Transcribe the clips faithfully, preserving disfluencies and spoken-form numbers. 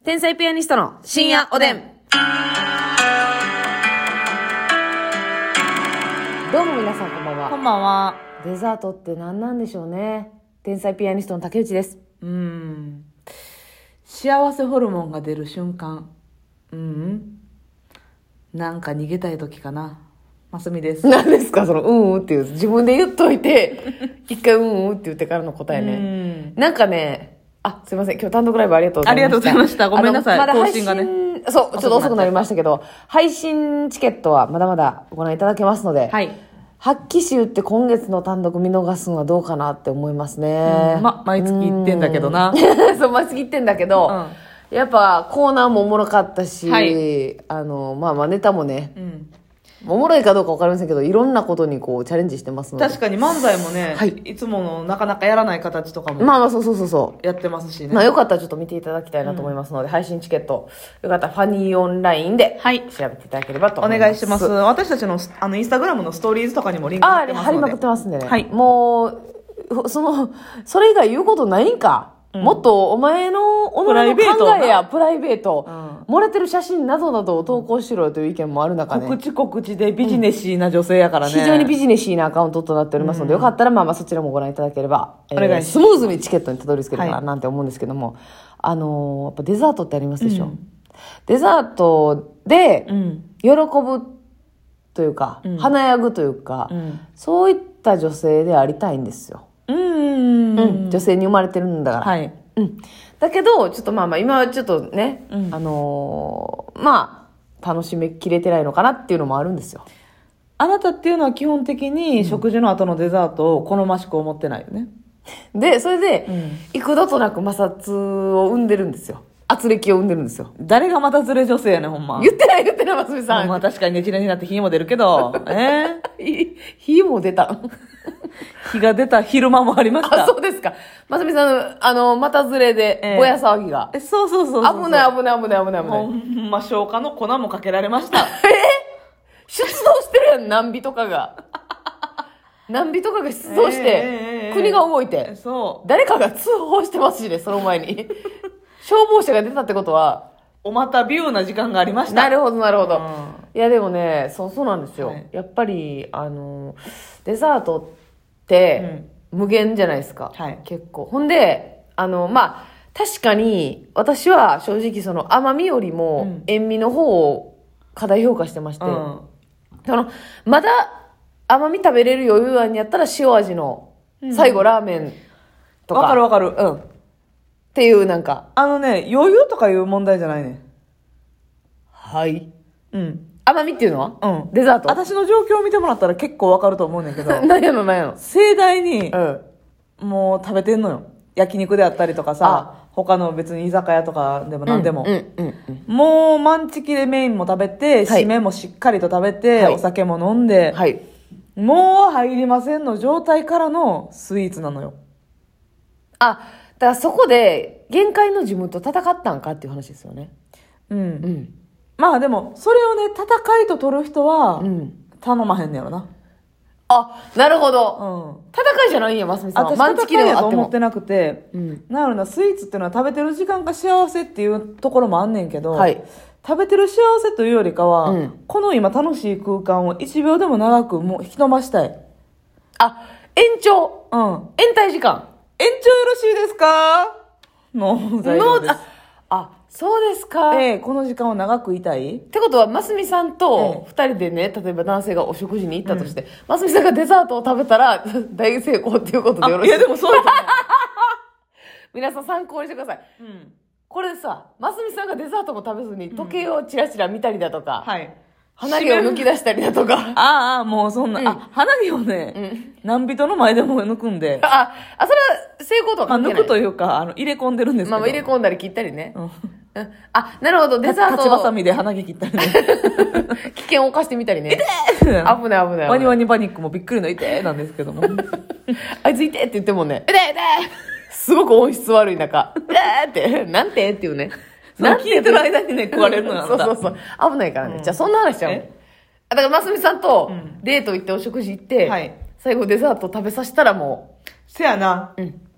天才ピアニストの深夜おでん。どうも皆さんこんばんは。 こんばんは。 デザートって何なんでしょうね。天才ピアニストの竹内です。 うーん。幸せホルモンが出る瞬間。うん。なんか逃げたい時かな。ますみです。 何ですかそのうんうんっていう。自分で言っといて、一回うんうんって言ってからの答えね。なんかね、あ、すいません。今日単独ライブありがとうございました。 ありがとうございました。ごめんなさい。 まだ配信更新がね。 そう、ちょっと遅くなりましたけど、配信チケットはまだまだご覧いただけますので、 はい。 発揮集って今月の単独見逃すのはどうかなって思いますね。 うん、ま、毎月行ってんだけどな。 そう、毎月行ってんだけど、うん、やっぱコーナーもおもろかったし、はい、あの、まあまあネタもね、うんおもろいかどうか分かりませんけど、いろんなことにこうチャレンジしてますので。 確かに漫才もね、はい、いつものなかなかやらない形とかも。 まあまあそうそうそうそう。 やってますしね。 まあよかったらちょっと見ていただきたいなと思いますので、うん、配信チケット、よかったらファニーオンラインで調べていただければと思います。 お願いします。私たちのあのインスタグラムのストーリーズとかにもリンク貼ってますので。 ああ、貼りまくってますんでね。 はい。 もう、その、それ以外言うことないんか。うん、もっとお前のお前の考えやプライベート、うん、漏れてる写真などなどを投稿しろよという意見もある中ね。 告知告知でビジネシーな女性やからね。 非常にビジネシーなアカウントとなっておりますので、うん、よかったらまあまあそちらもご覧いただければ、えー、お願いします。スムーズにチケットにたどり着けるかななんて思うんですけども、はい、あのー、やっぱデザートってありますでしょ。うん、デザートで喜ぶというか、うん、華やぐというか、うん、そういった女性でありたいんですよ。うんうん、女性に生まれてるんだから、はいうん、だけどちょっとまあまあ今はちょっとね、うん、あのー、まあ楽しめきれてないのかなっていうのもあるんですよ。 あなたっていうのは基本的に食事の後のデザートを好ましく思ってないよね、 うん、でそれで、うん、幾度となく摩擦を生んでるんですよ。圧力を生んでるんですよ。 誰がまたずれ女性やねんほんま。 言ってない言ってないますみさん。 まあ確かにねじれになって火も出るけどえー、火も出た日が出た昼間もありました。 あ、そうですか。ますみさん、あの、またずれで、ぼや騒ぎが。 えー、そうそうそうそう。 危ない危ない危ない危ない危ない。 ほんま、消化の粉もかけられました。 え出動してるやん、何尾とかが。何尾とかが出動して、えー、国が動いて。 そう。 誰かが通報してますしね、その前に。消防車が出たってことは、 おまたビューな時間がありました。 なるほど、なるほど。うん、いや、でもね、そう、そうなんですよ。はい、やっぱり、あの、デザートって、うん、無限じゃないですか。はい、結構。ほんで、あの、まあ、確かに、私は正直その甘みよりも塩味の方を過大評価してまして、うん、その、まだ甘み食べれる余裕あんやったら塩味の、最後ラーメンとか。 わ、うん、かるわかる。 うん。っていうなんか。 あのね、余裕とかいう問題じゃないね。 はい。 うん。 甘みっていうのはうん。 デザート私の状況を見てもらったら結構わかると思うねんけど。 何やの何やの盛大に、うん、もう食べてんのよ。焼肉であったりとかさ、他の別に居酒屋とかでも何でも。うんうんうんうん、もう満チキでメインも食べて、はい、締めもしっかりと食べて、はい、お酒も飲んで、はい、もう入りませんの状態からのスイーツなのよ。 あ、だからそこで限界の自分と戦ったんかっていう話ですよね。 うん。うん。まあでも、それをね、戦いと取る人は、頼まへんねやろな。 あ、なるほど。うん。戦いじゃないんや、ますみさんは。 私戦いやと思ってなくて、うん、なるな、スイーツっていうのは食べてる時間が幸せっていうところもあんねんけど、はい、食べてる幸せというよりかは、うん、この今楽しい空間をいちびょうでも長くもう引き伸ばしたい。 あ、延長。うん。延滞時間。 延長よろしいですかの材料です。 あ、そうですか。 ええ、この時間を長くいたいってことは、ますみさんと二人でね、例えば男性がお食事に行ったとして、ますみさんがデザートを食べたら大成功っていうことでよろしいですか？ いや、でもそうですね。 皆さん参考にしてください。うん、これさ、ますみさんがデザートも食べずに時計をチラチラ見たりだとか、うん、はい。鼻毛を抜き出したりだとか。 ああ、もうそんな、うん、あ、鼻毛をね、うん、何人の前でも抜くんで。 あ、あ、それは成功とは関係ない。 まあ、抜くというか、あの、入れ込んでるんですけど。 まあ、入れ込んだり切ったりね。うん、あ、なるほど、デザート。 立ちばさみで鼻毛切ったりね。 危険を冒してみたりね。 痛い危ない危ない。 ワニワニパニックもびっくりの痛いなんですけども。 あいつ痛いって言ってもね、痛い痛いすごく音質悪い中、痛いって、なんてっていうね。 なん聞いてる間にね、食われるのなんだ。 そうそうそう。危ないからね。うん、じゃあそんな話しちゃう。だから、ますみさんとデート行ってお食事行って、うんはい、最後デザート食べさせたらもう。せやな。うん。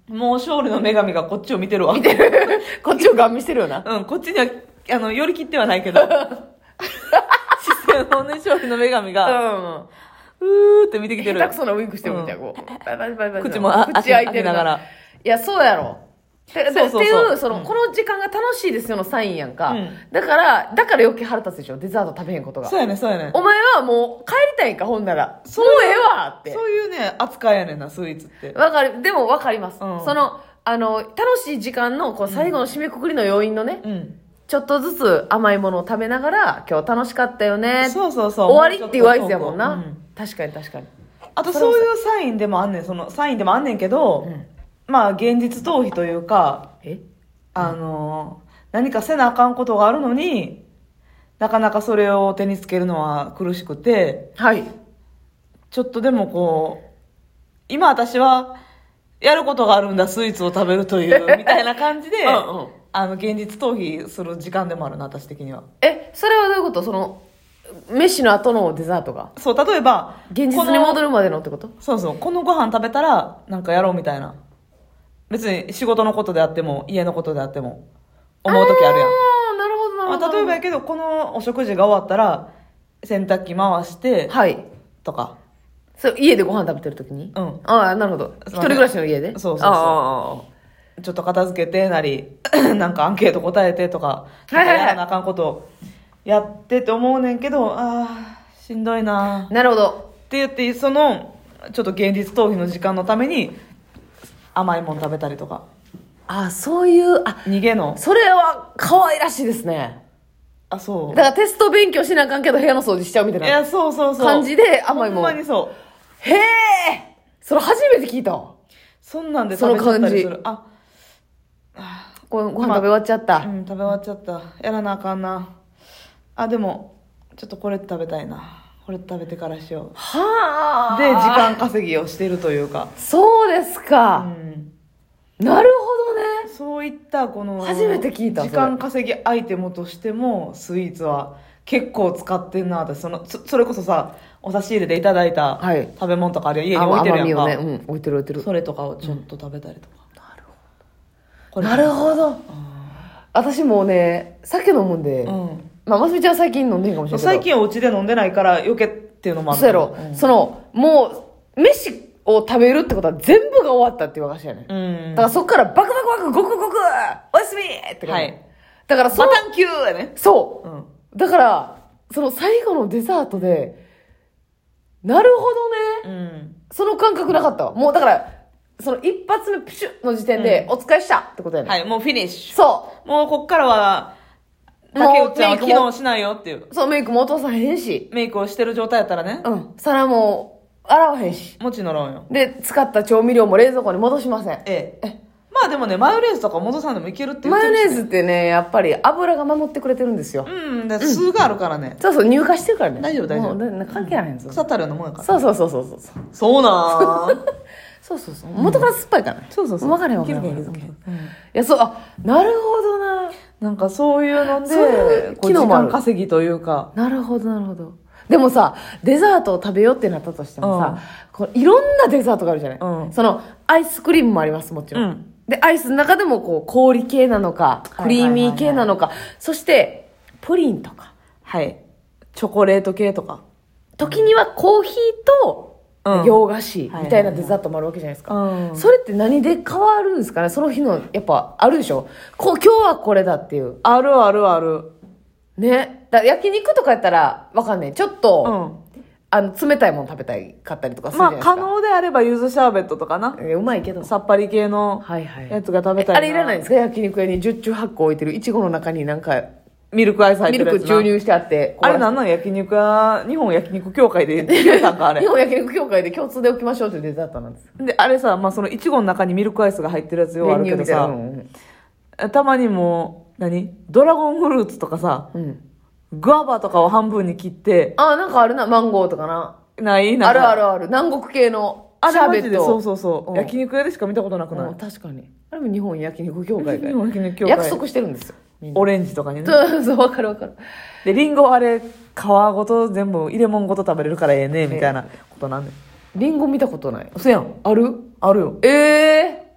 もう勝利の女神がこっちを見てるわ。 見てる。こっちをガン見してるよな。 うん、こっちには、あの、寄り切ってはないけど。視線をね、勝利の女神が、 うん。 うーって見てきてる。 下手くそなウインクしてるみたいな、こう。バイバイバイバイ。 口もあ口開いてる開けながら。 いや、そうやろ。ででそうそうそうっていう、その、 うんこの時間が楽しいですよのサインやんか。 うんだから、だから余計腹立つでしょ。デザート食べへんことが。 そうやね、そうやね。 お前はもう帰りたいんか、ほんなら。 そうもうええわって。 そういうね、扱いやねんな、スイーツって。 わかる。でもわかります。 うんその、あの、楽しい時間の、こう、最後の締めくくりの要因のね、 うん。 ちょっとずつ甘いものを食べながら、今日楽しかったよね。 そうそうそう。 終わりっていう合図やもんな。 うん確かに確かに。 あとそういうサインでもあんねん、その、サインでもあんねんけど、 うんまあ、現実逃避というか、 えあのー何かせなあかんことがあるのに、なかなかそれを手につけるのは苦しくて、 はい。 ちょっとでもこう、今私は、やることがあるんだ、スイーツを食べるという、みたいな感じで、 うんうんあの、現実逃避する時間でもあるな、私的には。 え、それはどういうことその、飯の後のデザートがそう、例えば、 現実に戻るまでのってことそうそう、このご飯食べたら、なんかやろうみたいな。別に仕事のことであっても、家のことであっても、思う時あるやん。 ああ、なるほどなるほど。 まあ、例えばやけど、このお食事が終わったら、洗濯機回して、 はい。 とか。 そう、家でご飯食べてる時にうんああ、なるほど。一人暮らしの家でそうそうそうあちょっと片付けてなり、なんかアンケート答えてとか、 はいはいはいなんかやらなあかんことをやってって思うねんけど、ああ、しんどいなあ。なるほど。 って言って、その、ちょっと現実逃避の時間のために、甘いもん食べたりとか。 ああ、そういう、あ、 逃げの。 それは可愛らしいですね。 あ、そう。 だからテスト勉強しなあかんけど部屋の掃除しちゃうみたいないや、そうそうそう。 感じで甘いもん。 ほんまにそう。 へえそれ初めて聞いたわ。 そんなんで食べちゃったりする。 そのあ、 ごご飯食べ終わっちゃった。 うん、食べ終わっちゃった。やらなあかんな。あ、でも、ちょっとこれ食べたいな。これ食べてからしよう。 はあ。 で、時間稼ぎをしてるというか。 そうですうか。 ん。 なるほどね。 そういったこの、 初めて聞いた時間稼ぎアイテムとしても、スイーツは結構使ってんな、私。その、そそれこそさ、お差し入れでいただいたはい食べ物とかあるやん家に置いてるやんか。 甘みをね、うん、置いてる置いてる。 それとかをちょっと食べたりとか。これなるほど。私もうね、酒飲むんで、 うん。 まあ、ますみちゃんは最近飲んでんかもしれないけど。 最近お家で飲んでないから余計っていうのもあるそうやろ。 うんその、もう、飯を食べるってことは全部が終わったっていう証やね。 うん。 だからそっからバクバクバク、ゴクゴク、おやすみって感じ。 はいだからその、 バタンキューやね。 そうう。 ん。 だから、その最後のデザートで、なるほどね。 うん。 その感覚なかったわ。もうだから、その一発目プシュの時点で、お疲れしたってことやね。 はい、もうフィニッシュ。 そもうこっからは、 もう竹内ちゃんはメイクも機能しないよっていう。 う。そう、メイクも落とさへんし。 メイクをしてる状態やったらね。 うん。皿も洗わへんし。 もちのろんよ。 で、使った調味料も冷蔵庫に戻しません。 ええ。まあでもね、マヨネーズとか戻さんでもいけるって言っマヨてるしネーズってね、やっぱり油が守ってくれてるんですよ。 うん、で酢があるからね。 そうそう、乳化してるからね。 大丈夫大丈夫もうね関係ないんですよ。 腐ったるようなもんやから。 そうそうそうそうそう。 そうなーそうそうそう。元から酸っぱいからね。 そうそうそう。 分かれへん分かれへんいける分かれへん。いいけるや、そう、あ、なるほどな。 なんかそういうのそういうで、こう時機能もある間稼ぎというか。 なるほど、なるほど。でもさ、デザートを食べようってなったとしてもさ、こういろんなデザートがあるじゃない、 うんその、アイスクリームもあります、もちろん。 うんで、アイスの中でも、こう、氷系なのか、クリーミー系なのか、そして、プリンとか、 はい。チョコレート系とか。 時にはコーヒーと、 うん洋菓子はいみたいなデザートもあるわけじゃないですか。 うんそれって何で変わるんですかねその日の、やっぱ、あるでしょこう、今日はこれだっていう。 あるあるある。 ね。だ焼肉とかやったら、わかんない。ちょっと、 うん。 あの、冷たいもの食べたいかったりとかするじゃまあ、 ないですか。 可能であれば、柚子シャーベットとかな。 えうまいけど。 さっぱり系のはいはい。 やつが食べたいな。 あれいらないんですか焼肉屋に十中八個置いてるいちごの中になんか、 ミルクアイス入っミてるやつな。 ルク注入してあって。 あれなんなん焼肉屋、日本焼肉協会で決めたんか、あれ日。本焼肉協会で共通で置きましょうっていうデザートなんです。 で、あれさ、まあ、そのいちごの中にミルクアイスが入ってるやつようあるけど練乳みたいなさ、 うんたまにもう、何ドラゴンフルーツとかさ、 うん。 グアバとかを半分に切って、 あ、なんかあるな、マンゴーとかな。 ないなんかあるあるある。南国系のあシャーベット。 れマジでそうそうそう。 うん焼肉屋でしか見たことなくないうん確かに。あれも日本焼肉協会が日本焼肉協会約束してるんですよ。みんなオレンジとかにね。 そうそう、わかるわかる。 で、リンゴあれ、皮ごと全部入れ物ごと食べれるからええね、みたいなことなんで。 リンゴ見たことない。 嘘やん。 あるあるよ。 ええ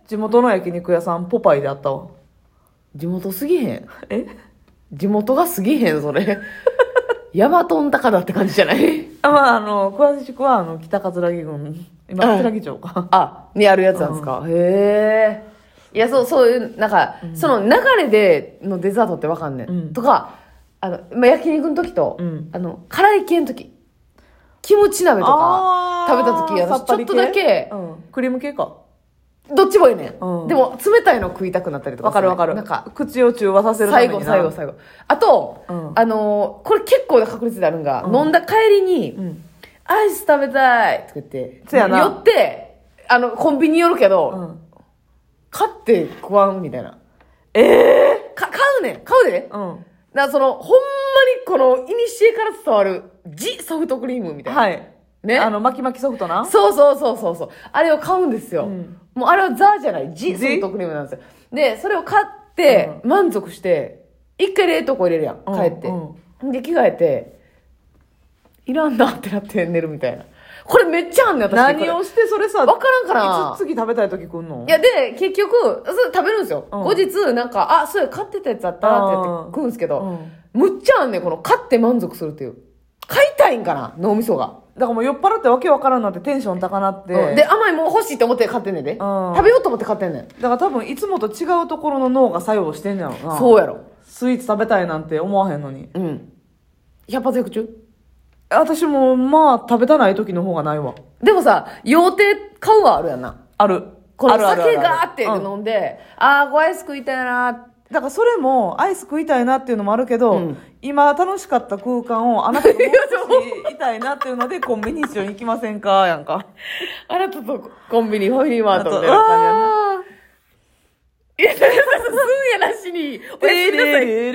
地元の焼肉屋さんポパイであったわ。 地元すぎへん。 え地元がすぎへん、それ。ヤマトン高田って感じじゃない？ あ、まあ、あの、詳しくは、あの、北葛城郡、今、葛城町か。 あ、にあるやつなんですか。へえ。いや、そう、そういう、なんか、 うんその流れでのデザートってわかんねん。 うんとか、あの、まあ、焼肉の時と、 うんあの、辛い系の時。キムチ鍋とかあー食べた時、私ちょっとだけ、 うん、クリーム系か。 どっちもいいねん。 うんでも、冷たいの食いたくなったりとかする。 わかるわかる。 なんか、 口を中和させるためにな。 最後、最後、最後。あと、 うんあのーこれ結構な確率であるんが、 うん飲んだ帰りに、 うん。 アイス食べたいとか言って、 そやな寄って、あの、コンビニ寄るけど、 うん。 買って食わんみたいな。 ええか、買うねん。買うで。 ー。うん。 だからその、ほんまにこの、イニシエから伝わる、ジソフトクリームみたいな。 はい。 ね。 あの、巻き巻きソフトな。 そうそうそうそうそう。あれを買うんですよ。 うんもうあれはザじゃない、ジソフトクリームなんですよ。で、それを買って、満足して、一回冷凍庫入れるやん、 うん帰って。 うで、着替えて、いらんなってなって寝るみたいな。これめっちゃあんねん、私。 何をしてそれさ、 わからんかないつ次食べたい時来んのいや、で、結局、それ食べるんですよ。 うん後日、なんか、あ、そうや、買ってたやつあったなってやって食うんですけど、 うんむっちゃあんねん、この、買って満足するっていう。買いたいんかな、脳みそが。 だからもう酔っ払ってわけわからんなってテンション高なって。 うんで、甘いもん欲しいって思って買ってんねんで。食べようと思って買ってんねん。 だから多分いつもと違うところの脳が作用してんじゃろうな。 そうやろ。 スイーツ食べたいなんて思わへんのに。 うん。ひゃく発薬中私もまあ食べたない時の方がないわ。 でもさ、洋亭買うはあるやんな。 ある。 このあるあるある酒ガーって飲んで、あー、ごアイス食いたいな。 だからそれもアイス食いたいなっていうのもあるけど、 うん今楽しかった空間をあなたともう少しいたいなっていうのでコンビニ一緒に行きませんかやんか。 あなたとコンビニ、ファミリーマートみあとたいな感じやな。 あいや、すんやなしに、おやすみなさい。 ー